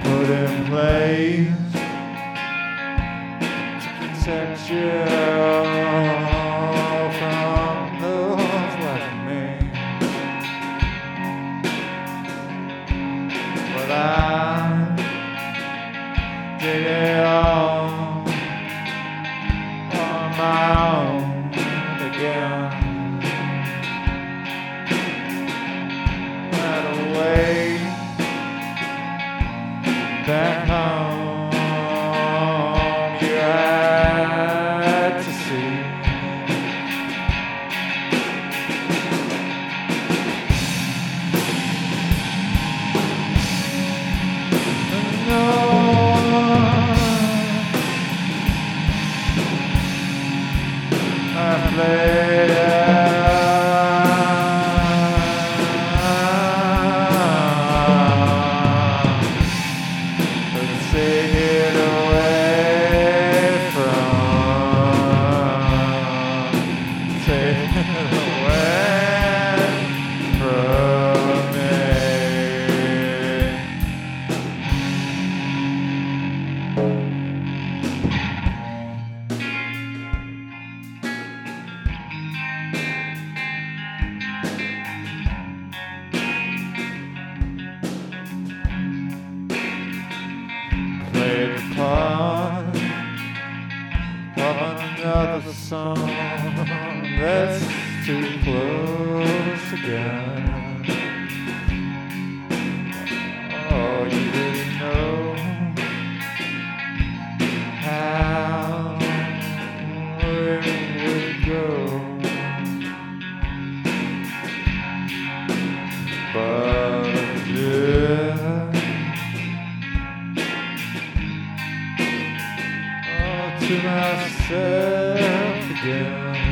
put in place to protect you from those like me. But I did it all on my own again. Right away back home, you had to see. No, I played take it away from me. Played the part of another song that's too close again. Oh, you didn't know how it would go, but it did. To myself again.